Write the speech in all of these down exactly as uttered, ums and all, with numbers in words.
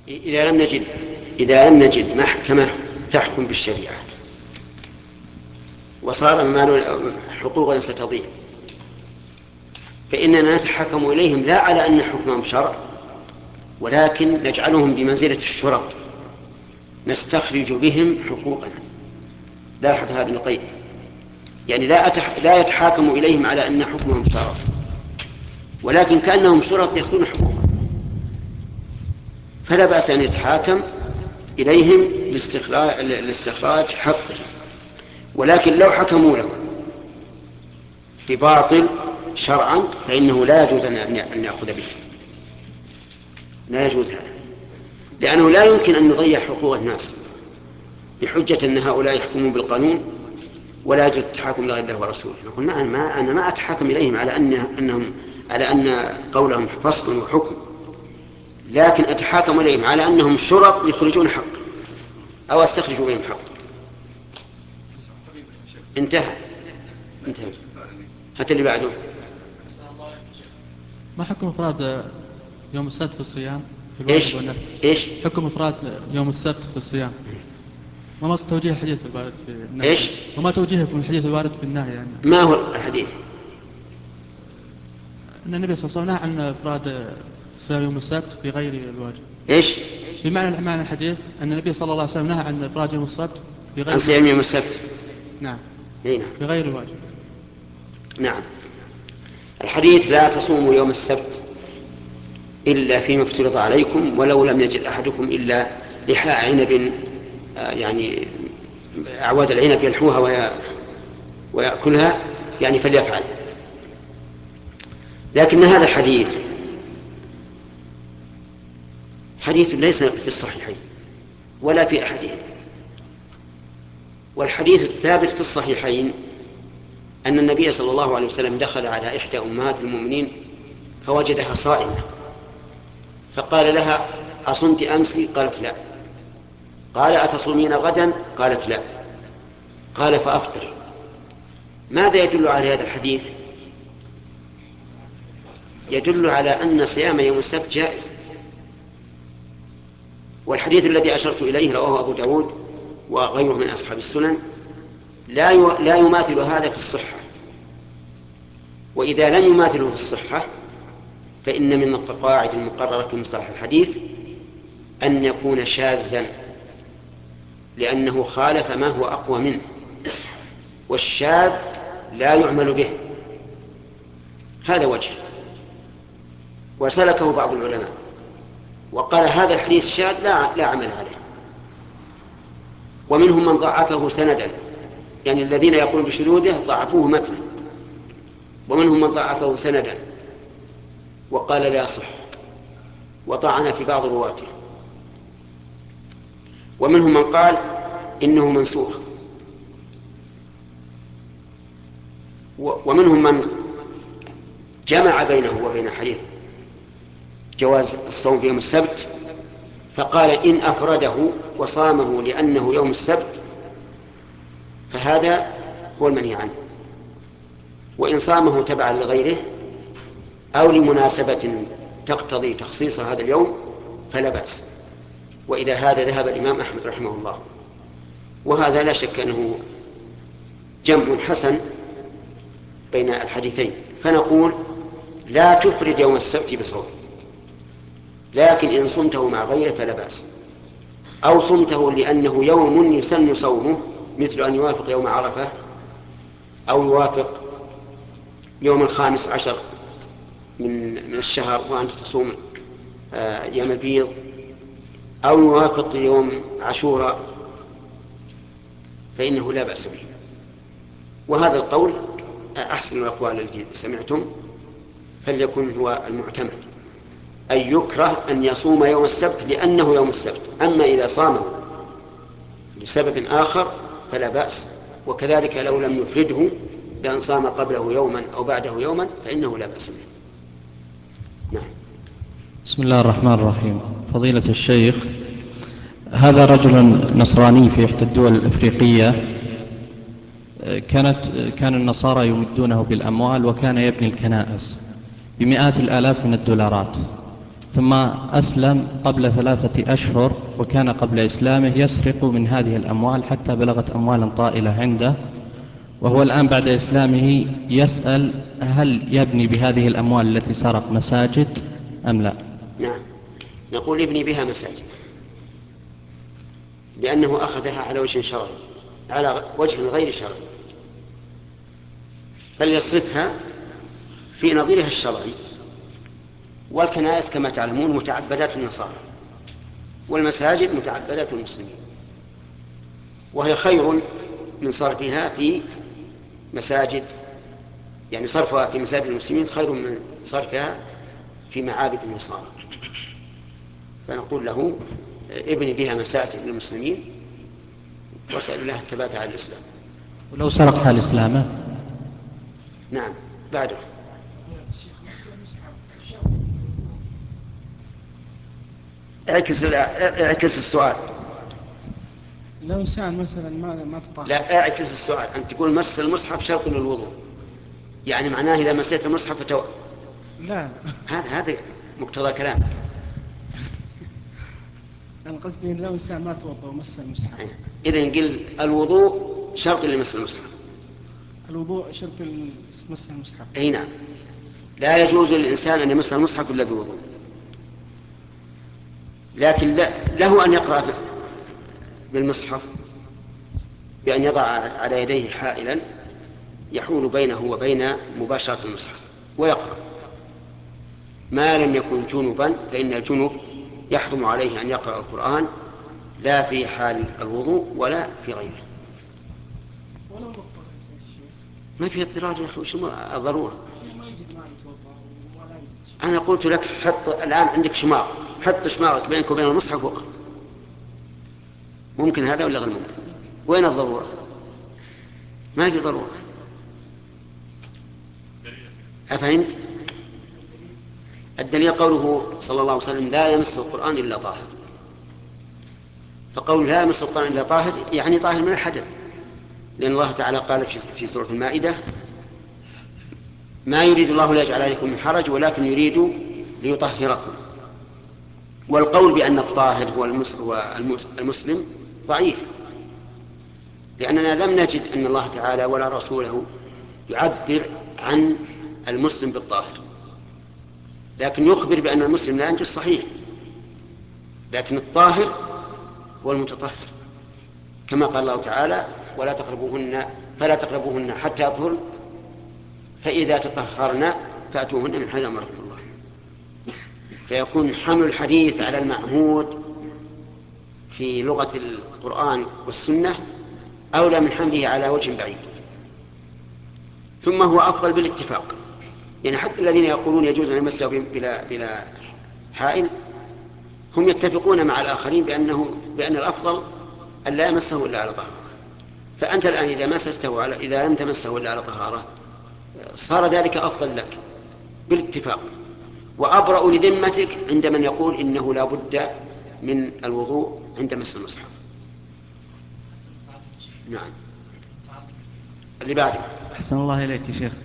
إذا لم نجد إذا لم نجد محكمة تحكم بالشريعة وصار المال حقوقا ستضيع، فإننا نتحكم إليهم لا على أن حكمهم شرع، ولكن نجعلهم بمنزلة الشرط نستخرج بهم حقوقنا. لاحظ هذا القيد، يعني لا, أتح... لا يتحاكم إليهم على أن حكمهم شرع، ولكن كأنهم شرط يأخذون حقوقا، فلا بأس أن يتحاكم إليهم لاستخراج, لاستخراج حقه. ولكن لو حكموا له بباطل شرعا فإنه لا يجوز أن يأخذ به، لا يجوز هذا، لأنه لا يمكن أن نضيع حقوق الناس بحجة أن هؤلاء يحكمون بالقانون ولا يجوز التحاكم لغير الله ورسوله. نقول نعم، ما أنا ما أتحاكم إليهم على أن أنهم على أن قولهم فصل وحكم، لكن أتحاكم إليهم على أنهم شرط يخرجون حق أو استخرجوا بهم حق. انتهى انتهى حتى اللي بعده. ما حكم إفراد يوم السبت في الصيام في الواجب إيش والنفل؟ إيش حكم إفراد يوم السبت في الصيام، وما توجيه الحديث الوارد في النهي، إيش وما توجيهكم الحديث الوارد في النهي يعني. ما هو الحديث؟ أن النبي صلى الله عليه وسلم نهى عن إفراد صيام يوم السبت في غير الواجب. إيش بمعنى معنى الحديث أن النبي صلى الله عليه وسلم نهى عن إفراد يوم السبت في غير عن صيام يوم السبت. نعم هنا. في غير الواجب. نعم، الحديث لا تصوموا يوم السبت إلا فيما افترض عليكم ولو لم يجد أحدكم إلا لحاء عنب، يعني أعواد العنب يلحوها ويأكلها، يعني فليفعل. لكن هذا الحديث حديث ليس في الصحيحين ولا في أحدهم، والحديث الثابت في الصحيحين أن النبي صلى الله عليه وسلم دخل على إحدى أمهات المؤمنين فوجدها صائمة، فقال لها: أصمت أمس؟ قالت لا. قال: أتصومين غدا؟ قالت لا. قال: فأفطري. ماذا يدل على هذا الحديث؟ يدل على أن صيام يوم السبت جائز. والحديث الذي أشرت إليه رواه أبو داود وغيره من أصحاب السنن لا لا يماثل هذا في الصحة، وإذا لم يماثله في الصحة فإن من القواعد المقررة في مصطلح الحديث أن يكون شاذا، لأنه خالف ما هو أقوى منه، والشاذ لا يعمل به. هذا وجه، وسلكه بعض العلماء وقال هذا الحديث شاذ لا, لا عمل عليه. ومنهم من ضعفه سندا، يعني الذين يقولون بشذوذه ضعفوه متنا، ومنهم من ضعفه سندا وقال لا يصح وطعن في بعض رواته، ومنهم من قال إنه منسوخ، ومنهم من جمع بينه وبين حديث جواز الصوم في يوم السبت فقال إن أفرده وصامه لأنه يوم السبت فهذا هو المنهي عنه، وإن صامه تبعا لغيره أو لمناسبة تقتضي تخصيص هذا اليوم فلا بأس. وإلى هذا ذهب الإمام أحمد رحمه الله، وهذا لا شك أنه جمع حسن بين الحديثين. فنقول لا تفرد يوم السبت بصوم، لكن إن صمته مع غيره فلا بأس، أو صمته لأنه يوم يسن صومه، مثل أن يوافق يوم عرفة أو يوافق يوم الخامس عشر من من الشهر وأنت تصوم أيام البيض، أو يوافق يوم عاشوراء، فإنه لا بأس به. وهذا القول أحسن الأقوال التي سمعتم، فليكن هو المعتمد، أي يكره أن يصوم يوم السبت لأنه يوم السبت. أما إذا صامه لسبب آخر فلا بأس، وكذلك لو لم يفرده بأن صام قبله يوما أو بعده يوما فإنه لا بأس به. نعم. بسم الله الرحمن الرحيم. فضيلة الشيخ، هذا رجل نصراني في إحدى الدول الأفريقية، كانت كان النصارى يمدونه بالأموال وكان يبني الكنائس بمئات الآلاف من الدولارات، ثم أسلم قبل ثلاثة أشهر، وكان قبل إسلامه يسرق من هذه الأموال حتى بلغت أموالا طائلة عنده، وهو الآن بعد إسلامه يسأل هل يبني بهذه الأموال التي سرق مساجد أم لا؟ نعم، نقول ابني بها مساجد، لأنه أخذها على وجه شرعي، على وجه غير شرعي، فليصرفها في نظيرها الشرعي. والكنائس كما تعلمون متعبدات النصارى، والمساجد متعبدات المسلمين، وهي خير من صرفها في مساجد، يعني صرفها في مساجد المسلمين خير من صرفها في معابد النصارى. فنقول له ابني بها مساجد للمسلمين، واسأل الله الثبات على الإسلام. ولو سرق حال إسلامه؟ نعم بعده. اعكس اعكس السؤال. لو إنسان مثلا ما ما تطهر. لا، اعكس السؤال. أنت تقول مس المصحف شرط للوضوء، يعني معناه إذا مسيت المصحف فتو... لا هذا هذا مقتضى كلامك. أنا قصدي لو إنسان ما توضأ ومس المصحف. إذا نقول الوضوء شرط لمس المصحف. الوضوء شرط مس المصحف. أي نعم، لا يجوز للإنسان أن يمس المصحف إلا بوضوء، لكن له أن يقرأ بالمصحف بأن يضع على يديه حائلا يحول بينه وبين مباشرة المصحف ويقرأ، ما لم يكن جنبا، فإن الجنب يحرم عليه أن يقرأ القرآن لا في حال الوضوء ولا في غيره. ما في اضطرار يا أخي، شو الضرورة؟ أنا قلت لك حط الآن عندك شماغ، حط شماغك بينك وبين المصحف واقرأ. ممكن هذا ولا غير ممكن؟ وين الضرورة؟ ما في ضرورة. أفهمت؟ الدليل قوله صلى الله عليه وسلم لا يمس القرآن إلا طاهر، فقول لا يمس القرآن إلا طاهر يعني طاهر من الحدث، لأن الله تعالى قال في سورة المائدة ما يريد الله ليجعل عليكم من حرج ولكن يريد ليطهركم. والقول بأن الطاهر هو المسلم ضعيف، لأننا لم نجد أن الله تعالى ولا رسوله يعبر عن المسلم بالطاهر، لكن يخبر بأن المسلم لا ينجس صحيح، لكن الطاهر هو المتطهر، كما قال الله تعالى ولا تقربوهن فلا تقربوهن حتى يطهرن فإذا تطهرن فأتوهن من حيث أمركم الله. فيكون حمل الحديث على المعهود في لغة القرآن والسنة أولى من حمله على وجه بعيد. ثم هو أفضل بالاتفاق، يعني حتى الذين يقولون يجوز أن يمسه بلا, بلا حائل هم يتفقون مع الآخرين بأنه بأن الأفضل أن لا يمسه إلا على طهارة. فأنت الآن إذا مسسته على إذا لم تمسه إلا على طهارة صار ذلك أفضل لك بالاتفاق، وأبرأ لذمتك عند من يقول إنه لا بد من الوضوء عند مس المصحف. نعم. اللي بعده. أحسن الله إليك يا شيخ.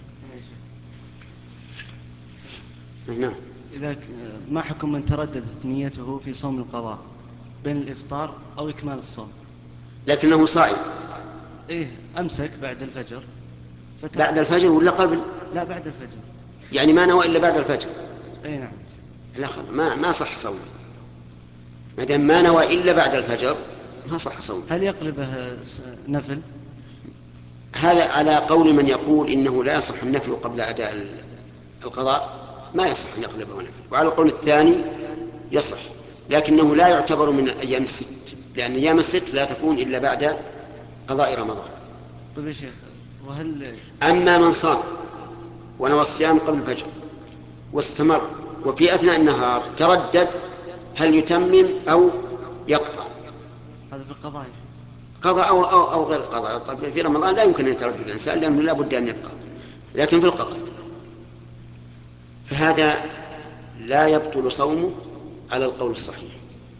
نعم. إذا ما حكم من ترددت نيته في صوم القضاء بين الإفطار أو إكمال الصوم؟ لكنه صائم. إيه أمسك بعد الفجر. فتح... بعد الفجر ولا قبل؟ لا بعد الفجر. يعني ما نوى إلا بعد الفجر. أي نعم. لا ما ما صح صوم، ما دام ما نوى إلا بعد الفجر ما صح صوم. هل يقلبه نفل؟ هذا على قول من يقول إنه لا يصح النفل قبل أداء القضاء، ما يصح أن يقلبه نفل. وعلى القول الثاني يصح، لكنه لا يعتبر من أيام الست، لأن أيام الست لا تكون إلا بعد قضاء رمضان. طيب يا شيخ، وهل أما من صام ونوى الصيام قبل الفجر واستمر وفي أثناء النهار تردد هل يتمم أو يقطع؟ هذا في القضاء قضاء أو, أو, أو غير قضاء. طيب في رمضان لا يمكن أن يتردد الإنسان لأنه لا بد أن يبقى، لكن في القضاء فهذا لا يبطل صومه على القول الصحيح،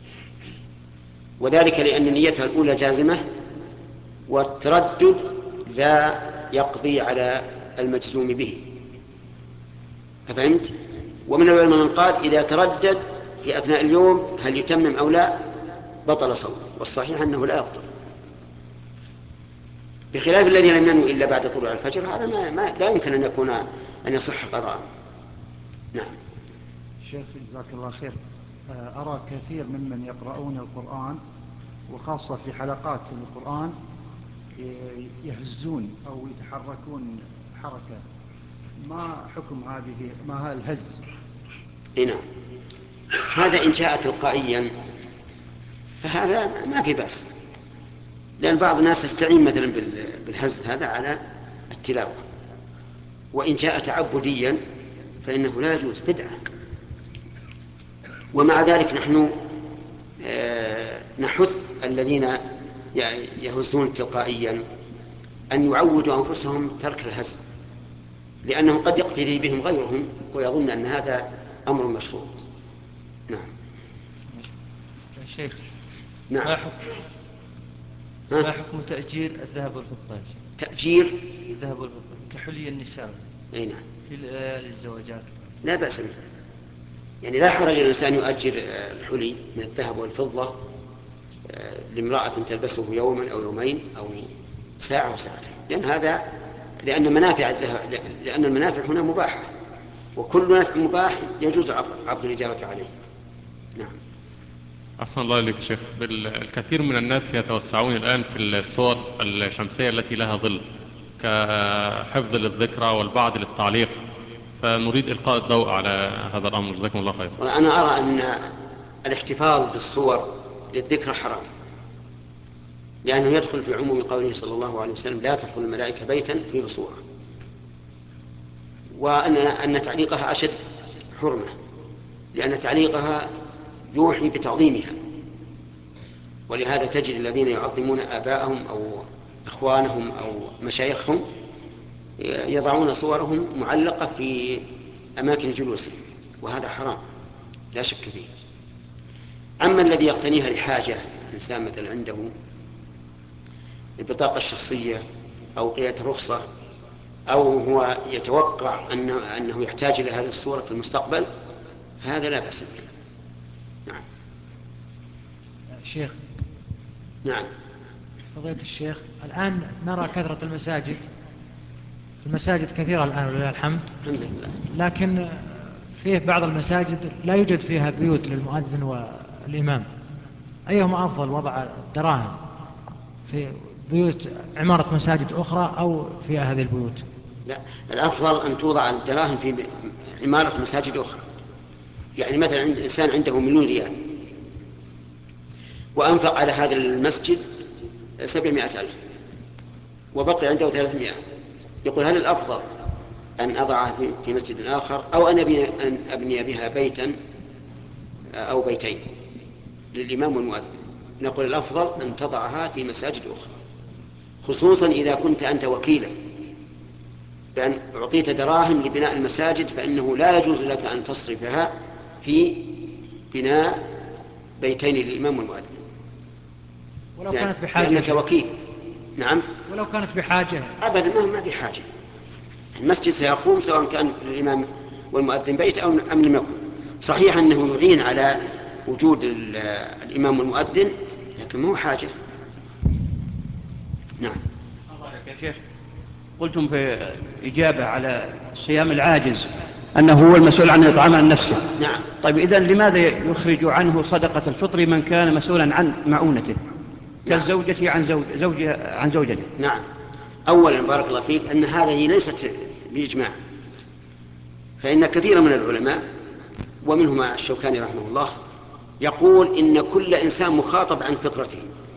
وذلك لأن نيتها الأولى جازمة والتردد لا يقضي على المجزوم به. أفهمت؟ ومن العلماء من قال إذا تردد في أثناء اليوم هل يتمم أو لا بطل صومه، والصحيح أنه لا يبطل، بخلاف الذي لم ينوي إلا بعد طلوع الفجر، هذا ما, ما لا يمكن أن يكون أن يصح قضاء. نعم. شيخ جزاك الله خير، أرى كثير ممن يقرؤون القرآن وخاصة في حلقات القرآن يهزون أو يتحركون حركة، ما حكم هذه ما هذا الهز؟ نعم، هذا إن جاء تلقائيا فهذا ما في بأس، لأن بعض الناس يستعين مثلا بالهز هذا على التلاوة، وإن جاء تعبديا فإنه لا يجوز، بدعة. ومع ذلك نحن نحث الذين يهزون تلقائيا أن يعودوا أنفسهم ترك الهز، لأنه قد يقتدي بهم غيرهم ويظن أن هذا أمر مشروع. نعم. شيخ، نعم. ما حكم ما حكم تأجير الذهب والفضة؟ تأجير الذهب والفضة كحلي النساء. أي نعم. في الزواجات لا بأس به، يعني لا حرج الإنسان يؤجر الحلي من الذهب والفضة لامرأة تلبسه يوما أو يومين أو ساعة وساعتين، لأن هذا لأن منافع الذهب لأن المنافع هنا مباحة، وكل نفع مباح يجوز عقد الإجارة عليه. نعم. أحسن الله إليك شيخ. الكثير من الناس يتوسعون الآن في الصور الشمسية التي لها ظل كحفظ للذكرى والبعض للتعليق، فنريد إلقاء الضوء على هذا الأمر. جزاكم الله خير. وأنا أرى أن الاحتفاظ بالصور للذكرى حرام، لأنه يدخل في عموم قوله صلى الله عليه وسلم لا تدخل الملائكة بيتا فيه صورة، وأن أن تعليقها أشد حرمة، لأن تعليقها يوحي بتعظيمها، ولهذا تجد الذين يعظمون آباءهم أو إخوانهم أو مشايخهم يضعون صورهم معلقة في أماكن جلوسهم، وهذا حرام لا شك فيه. أما الذي يقتنيها لحاجة إنسان مثلا عنده البطاقة الشخصية أو قيادة الرخصة أو هو يتوقع أنه, أنه يحتاج إلى هذه الصورة في المستقبل، فهذا لا بأس به. نعم. شيخ. نعم. فضيلة الشيخ، الآن نرى كثرة المساجد، المساجد كثيرة الآن ولله الحمد، الحمد لله، لكن فيه بعض المساجد لا يوجد فيها بيوت للمؤذن والإمام، أيهما أفضل، وضع دراهم في بيوت عمارة مساجد أخرى أو في هذه البيوت؟ لا، الأفضل أن توضع الدراهم في عمارة مساجد أخرى. يعني مثلا عند إنسان عنده مليون ريال وأنفق على هذا المسجد سبعمائة ألف وبقي عنده ثلاثمائة، يقول هل الأفضل أن أضعها في مسجد آخر أو أن أبني بها بيتا أو بيتين للإمام والمؤذن؟ نقول الأفضل أن تضعها في مساجد أخرى، خصوصا إذا كنت أنت وكيلا بأن أعطيت دراهم لبناء المساجد، فإنه لا يجوز لك أن تصرفها في بناء بيتين للإمام والمؤذن ولو كانت بحاجة، لأنك وكيل. نعم. ولو كانت بحاجة أبدا، ما ما بحاجة. المسجد سيقوم سواء كان للإمام والمؤذن بيت أو أم لم يكن. صحيح أنه يعين على وجود الإمام والمؤذن، لكن ما هو حاجة. نعم. الله يا شيخ، قلتم في إجابة على الصيام العاجز أنه هو المسؤول عن الإطعام عن نفسه. نعم. طيب إذن لماذا يخرج عنه صدقة الفطر من كان مسؤولا عن معونته كالزوجة عن زوج زوجها عن زوجته؟ نعم. أولا بارك الله فيك أن هذه ليست بإجماع، فإن كثير من العلماء ومنهم الشوكاني رحمه الله يقول إن كل إنسان مخاطب عن فطرته،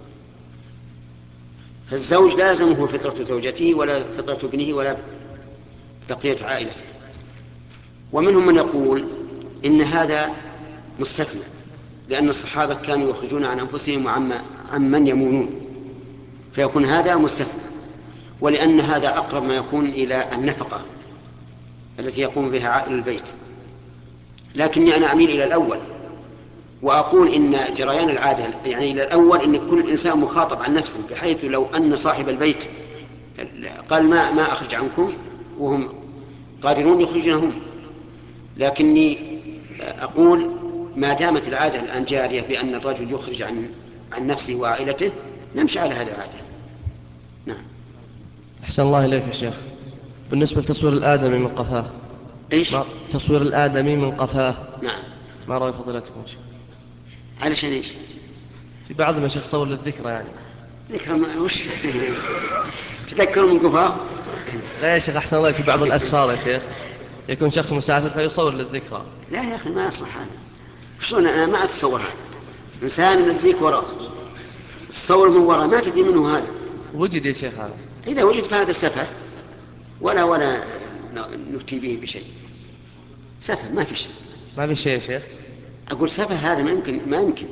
فالزوج لا يلزمه فطرة زوجته ولا فطرة ابنه ولا بقية عائلته. ومنهم من يقول إن هذا مستثنى، لأن الصحابة كانوا يخرجون عن أنفسهم وعن من يمونون، فيكون هذا مستثنى، ولأن هذا أقرب ما يكون إلى النفقة التي يقوم بها عائل البيت. لكني أنا أميل إلى الأول وأقول إن جريان العادة يعني إلى الأول، إن كل إنسان مخاطب عن نفسه، بحيث لو أن صاحب البيت قال ما ما أخرج عنكم وهم قادرون يخرجون هم، لكني أقول ما دامت العادة الآن جارية بأن الرجل يخرج عن عن نفسه وعائلته نمشي على هذه العادة. نعم. أحسن الله إليك يا شيخ. بالنسبة لتصوير الآدمي من قفاه. إيش؟ تصوير الآدمي من قفاه. نعم. ما رأي فضيلتكم يا شيخ؟ علشان إيش؟ في بعضهم يا شيخ صور للذكرى يعني. ذكرى وش تذكروا من قفاه؟ لا يا شيخ أحسن الله، في بعض الأسفار يا شيخ يكون شخص مسافر فيصور للذكرى. لا يا أخي ما أصلح هذا. شلون أنا ما أتصور هذا؟ إنسان نديك وراء الصور من وراء ما تدري منه هذا. وجد يا شيخ هذا. إذا وجد فهذا السفه ولا ولا نفتي به بشيء. سفه ما في شيء. ما في شيء يا شيخ. أقول سفه هذا ما يمكن ما يمكن.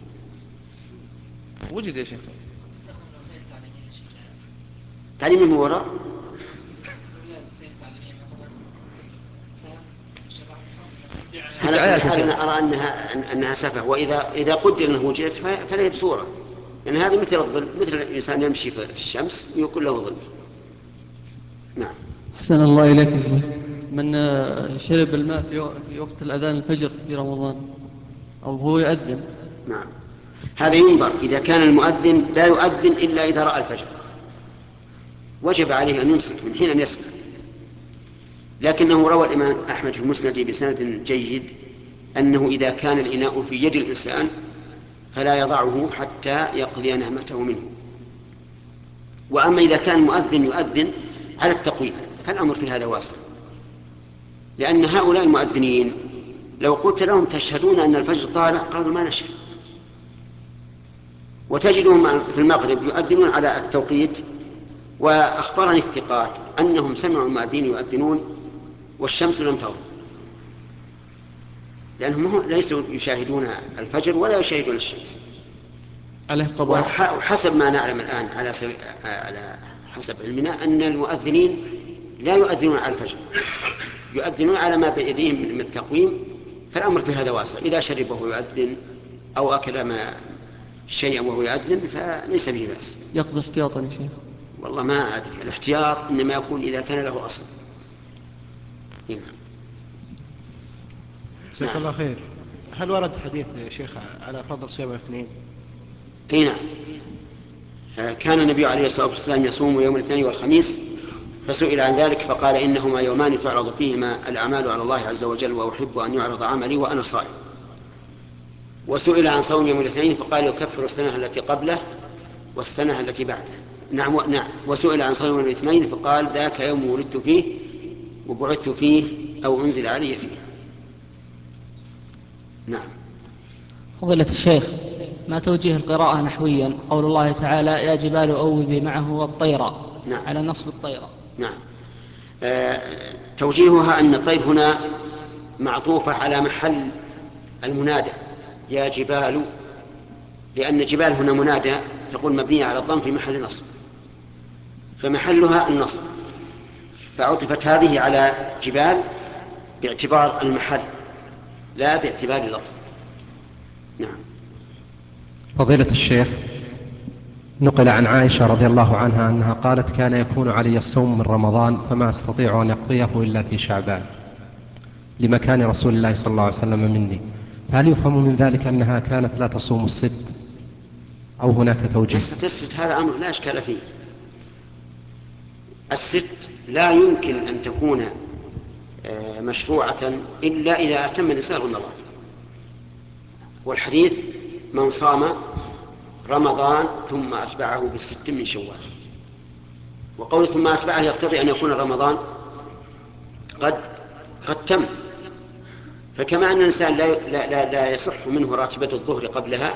وجد يا شيخ. تعليم من وراء. أنا أرى أنها أنها سفه، وإذا إذا قدر أنه وجدت فلا بصورة، لأن يعني هذه مثل الظل، مثل الإنسان يمشي في الشمس ويكون له ظل. نعم. أحسن الله إليك يا شيخ. من شرب الماء في وقت الأذان الفجر في رمضان أو هو يؤذن. نعم. هذا ينظر، إذا كان المؤذن لا يؤذن إلا إذا رأى الفجر وجب عليه أن يمسك من حين أن يسمع. لكنه روى الإمام أحمد في المسند بسند جيد أنه إذا كان الإناء في يد الإنسان فلا يضعه حتى يقضي نهمته منه. وأما إذا كان المؤذن يؤذن على التقويم فالأمر في هذا واسع، لأن هؤلاء المؤذنين لو قلت لهم تشهدون أن الفجر طالع قالوا ما نشهد. وتجدهم في المغرب يؤذنون على التوقيت، وأخبرني الثقات أنهم سمعوا المؤذنين يؤذنون والشمس لم تغرب، لأنهم ليسوا يشاهدون الفجر ولا يشاهدون الشمس. عليه قضاء. وحسب ما نعلم الآن على سو... على حسب علمنا أن المؤذنين لا يؤذنون على الفجر، يؤذنون على ما بيديهم من التقويم، فالأمر في هذا واسع. إذا شرب وهو يؤذن أو أكل ما شيئا وهو يؤذن فليس به بأس. يقضي احتياطا يا شيخ. والله ما أدري، الاحتياط إنما يكون إذا كان له أصل. نعم. جزاك الله خير. هل ورد حديث يا شيخ على فضل صيام الاثنين؟ اي نعم. كان النبي عليه الصلاة والسلام يصوم يوم الاثنين والخميس، فسئل عن ذلك فقال إنهما يومان تعرض فيهما الأعمال على الله عز وجل، وأحب أن يعرض عملي وأنا صائم. وسئل عن صوم يوم الاثنين فقال يكفر السنة التي قبله والسنة التي بعده. نعم و... نعم. وسئل عن صوم يوم الاثنين فقال ذاك يوم ولدت فيه وبعثت فيه أو أنزل علي فيه. نعم. فضيلة الشيخ، ما توجيه القراءة نحويا قول الله تعالى يا جبال أوبي معه والطيرة؟ نعم. على نصب الطيرة. نعم. آه توجيهها أن الطير هنا معطوفة على محل المنادى يا جبال، لأن جبال هنا منادى تقول مبنية على الضم في محل نصب، فمحلها النصب، فعطفت هذه على جبال باعتبار المحل لا باعتبار اللفظ. نعم. فضيلة الشيخ، نقل عن عائشة رضي الله عنها أنها قالت كان يكون علي الصوم من رمضان فما أستطيع أن أقضيه إلا في شعبان لمكان رسول الله صلى الله عليه وسلم مني، فهل يفهم من ذلك أنها كانت لا تصوم الست أو هناك توجيه؟ الست هذا أمر لا إشكال فيه. الست لا يمكن أن تكون مشروعة إلا إذا أتم الإنسان رمضان، والحديث من صام رمضان ثم أتبعه بالست من شوال، وقول ثم أتبعه يقتضي أن يكون رمضان قد قد تم. فكما أن الإنسان لا, لا, لا, لا يصح منه راتبة الظهر قبلها،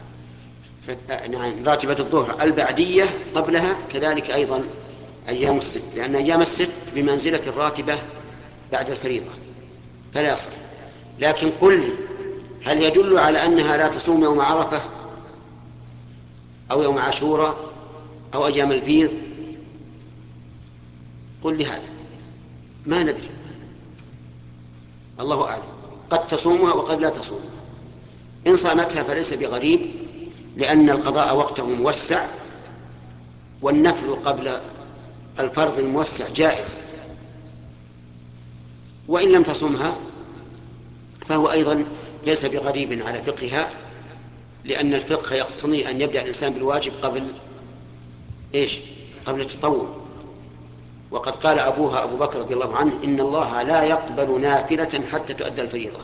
يعني راتبة الظهر البعدية قبلها، كذلك أيضا أيام الست، لأن أيام الست بمنزلة الراتبة بعد الفريضة فلا يصح. لكن قل لي هل يدل على أنها لا تصوم يوم عرفة أو يوم عاشوراء أو أيام البيض؟ قل لي هذا، ما ندري، الله أعلم، قد تصومها وقد لا تصومها. إن صامتها فليس بغريب، لأن القضاء وقته موسع، والنفل قبل الفرض الموسع جائز. وإن لم تصومها فهو أيضا ليس بغريب على فقهها، لأن الفقه يقتضي أن يبدأ الإنسان بالواجب قبل إيش؟ قبل التطوع. وقد قال أبوها أبو بكر رضي الله عنه: إن الله لا يقبل نافلة حتى تؤدى الفريضة.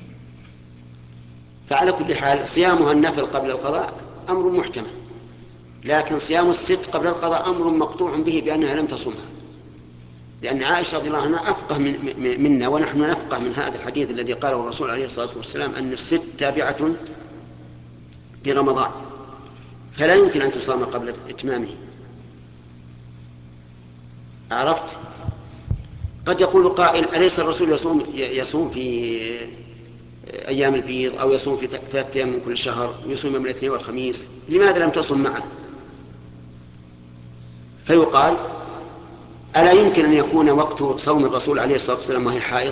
فعلى كل حال صيامها النفل قبل القضاء أمر محتمل، لكن صيام الست قبل القضاء أمر مقطوع به بأنها لم تصمها، لأن عائشة رضي الله عنها أفقه من منا، ونحن نفقه من هذا الحديث الذي قاله الرسول عليه الصلاة والسلام أن الست تابعة لرمضان، فلا يمكن أن تصام قبل إتمامه. عرفت؟ قد يقول قائل: أليس الرسول يصوم يصوم في أيام البيض، أو يصوم في ثلاثة أيام من كل شهر، ويصوم يوم الاثنين والخميس، لماذا لم تصم معه؟ فيقال: ألا يمكن أن يكون وقت صوم الرسول عليه الصلاة والسلام وهي حائض؟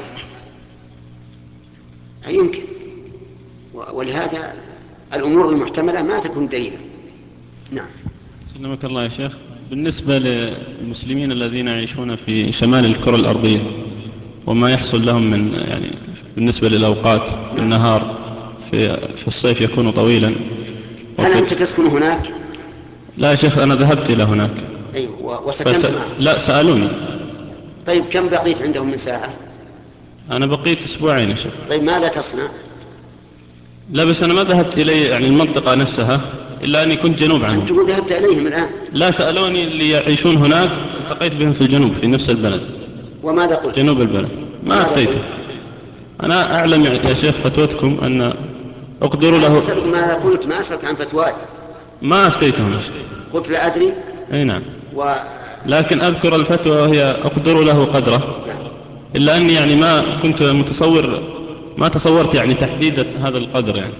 يمكن، ولهذا الأمور المحتملة ما تكون دليلا. نعم. سلمك الله يا شيخ. بالنسبة للمسلمين الذين يعيشون في شمال الكرة الأرضية وما يحصل لهم من يعني بالنسبة للأوقات النهار في في الصيف يكون طويلا. هل أنت تسكن هناك؟ لا يا شيخ، أنا ذهبت إلى هناك. أيوة. وسكنت فس... معهم؟ لا، سألوني. طيب كم بقيت عندهم من ساعة؟ أنا بقيت أسبوعين يا شيخ. طيب ماذا تصنع؟ لا بس أنا ما ذهبت إلي يعني المنطقة نفسها، إلا أني كنت جنوب عنهم. أنت تقول ذهبت إليهم الآن؟ لا، سألوني اللي يعيشون هناك، التقيت بهم في الجنوب في نفس البلد. وماذا قلت؟ جنوب البلد. ما أفتيته. أنا أعلم يا شيخ فتوتكم أن أقدر له. أسألك ماذا قلت، ما أسألك عن فتواي. ما أفتيتهم يا شيخ. قلت لا أدري. أي نعم. و... لكن أذكر الفتوى وهي أقدر له قدره. نعم. إلا أني يعني ما كنت متصور، ما تصورت يعني تحديد هذا القدر يعني.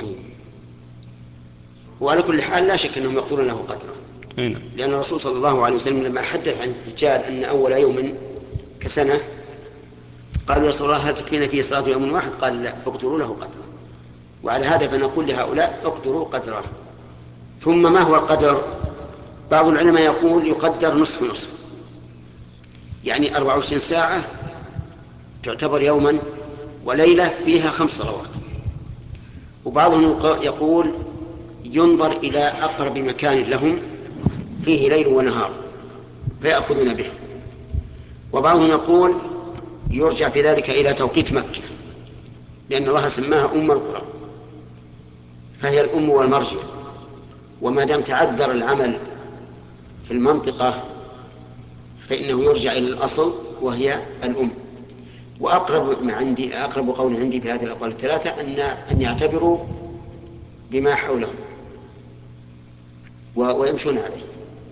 وعلى كل حال لا شك أنهم يقدرون له قدره. نعم. لأن الرسول صلى الله عليه وسلم لما حدث عن الدجال أن أول يوم كسنة قالوا: يا رسول الله هل تكفينا فيه صلاة يوم واحد؟ قال: لا، اقدروا له قدره. وعلى هذا فنقول لهؤلاء: اقدروا قدره. ثم ما هو القدر؟ بعض العلماء يقول يقدر نصف نصف، يعني أربع وعشرين ساعة تعتبر يوما وليلة فيها خمس صلوات. وبعضهم يقول ينظر إلى أقرب مكان لهم فيه ليل ونهار فيأخذون به. وبعضهم يقول يرجع في ذلك إلى توقيت مكة، لأن الله سماها أم القرى، فهي الأم والمرجع، وما دام تعذر العمل في المنطقة فإنه يرجع إلى الأصل وهي الأم. وأقرب ما عندي أقرب قول عندي في هذه الأقوال الثلاثة أن أن يعتبروا بما حولهم ويمشون عليه.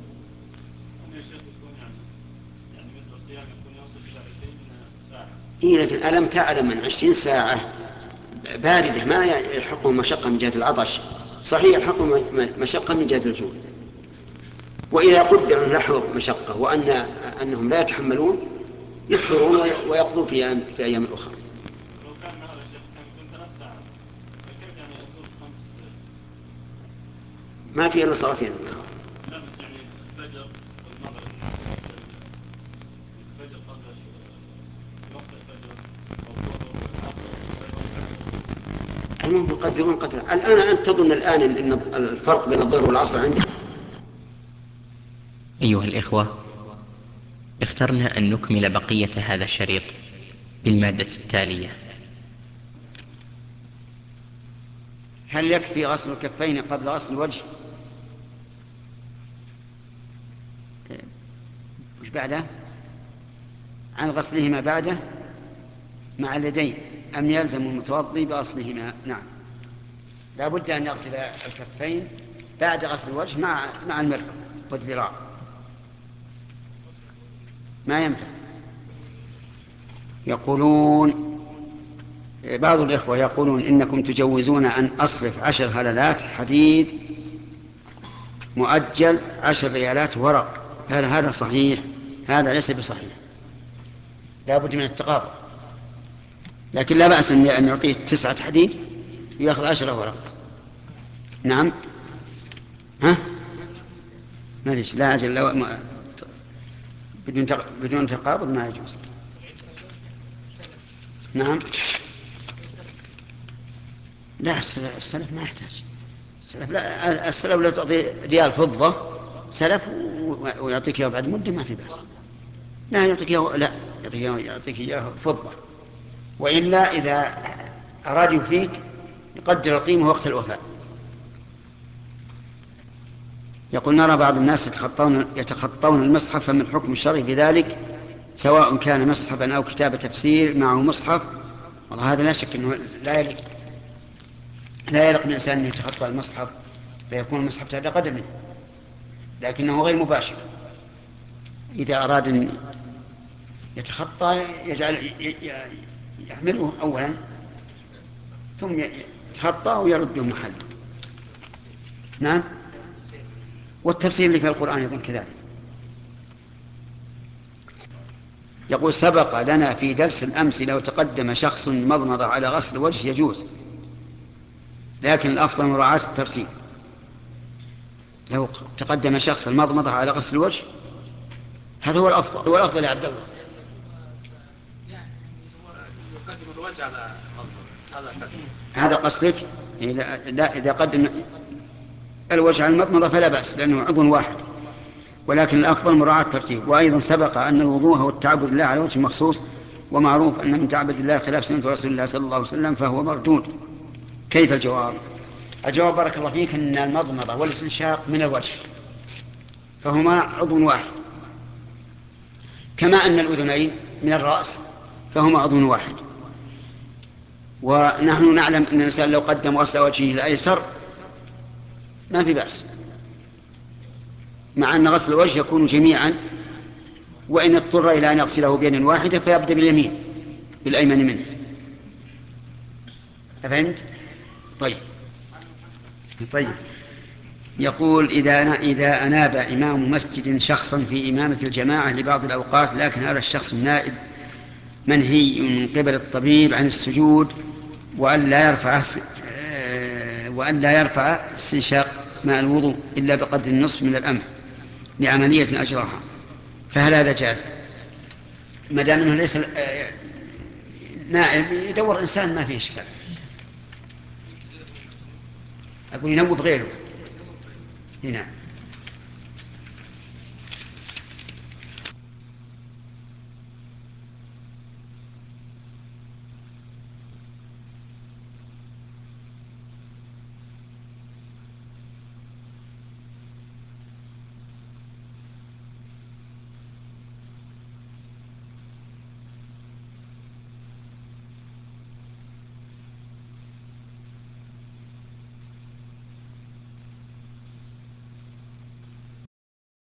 إيه، لكن ألم تعلم من عشرين ساعة باردة ما يحقهم مشقة من جهة العطش؟ صحيح يحقهم مشقة من جهة الجوع. وإذا قدر أن لحظوا مشقة وأن أنهم لا يتحملون يفطرون ويقضوا في أيام في أيام أخرى. ما في إلا صلاتين النهار. المهم يقدرون قدر. الآن أنت تظن الآن أن الفرق بين الظهر والعصر عندك؟ أيها الإخوة، اخترنا أن نكمل بقية هذا الشريط بالمادة التالية. هل يكفي غسل الكفين قبل غسل الوجه؟ وش بعده؟ عن غسلهما بعده مع اليدين، أم يلزم المتوضي بغسلهما؟ نعم، لا بد أن يغسل الكفين بعد غسل الوجه مع مع المرفق والذراع، ما ينفع. يقولون بعض الإخوة يقولون إنكم تجوزون أن أصرف عشر هلالات حديد مؤجل عشر ريالات ورق، هل هذا صحيح؟ هذا ليس بصحيح، لا بد من التقابل، لكن لا بأس أن يعطيه تسعة حديد ويأخذ عشرة ورق. نعم. ها؟ معليش، لا أجل لو ما... بدون بدون تقابض ما يجوز. نعم. لا السلف ما يحتاج. السلف لا، السلف لو تعطي ريال فضة سلف ويعطيك إياه بعد مدة ما في بأس. لا يعطيك إياه، لا يعطيك إياه يعطيك إياه فضة. وإلا إذا أراد يفيك يقدر القيمة وقت الوفاء. يقول نرى بعض الناس يتخطون, يتخطون المصحف، فمن الحكم الشرعي بذلك سواء كان مصحفا أو كتاب تفسير معه مصحف؟ والله هذا لا شك أنه لا يليق لا يليق الإنسان أن يتخطى المصحف فيكون المصحف تحت قدمه، لكنه غير مباشر. إذا أراد أن يتخطى يجعل يحمله أولا ثم يتخطى ويرده محله. نعم، والتفسير اللي في القرآن أيضا كذلك. يقول سبق لنا في درس الأمس لو تقدم شخص مضمضة على غسل وجه يجوز، لكن الأفضل مراعاة الترتيب. لو تقدم شخص المضمضة على غسل الوجه هذا هو الأفضل، هو الأفضل يا عبد الله. هذا قصدك؟ لا، إذا قدم الوجه على المضمضة فلا بأس لأنه عضو واحد، ولكن الأفضل مراعاة الترتيب. وأيضا سبق أن الوضوء هو التعبد لله على وجه مخصوص، ومعروف أن من تعبد الله خلاف سنة رسول الله صلى الله عليه وسلم فهو مردود. كيف الجواب؟ الجواب بارك الله فيك أن المضمضة والاستنشاق من الوجه فهما عضو واحد، كما أن الأذنين من الرأس فهما عضو واحد. ونحن نعلم أن الإنسان لو قدم غسل وجهه الأيسر ما في بأس، مع أن غسل الوجه يكون جميعا، وإن اضطر إلى أن يغسله بيد واحدة فيبدأ باليمين بالأيمن منه. فهمت؟ طيب طيب يقول إذا إذا أناب إمام مسجد شخصا في إمامة الجماعة لبعض الأوقات، لكن هذا الشخص النائب منهي من قبل الطبيب عن السجود وأن لا يرفع وأن لا يرفع استنشاق ماء الوضوء إلا بقدر النصف من الأنف لعملية أجراها، فهل هذا جاز؟ ما دام أنه ليس نائب يدور إنسان ما فيه إشكال. أقول ينوب غيره هنا.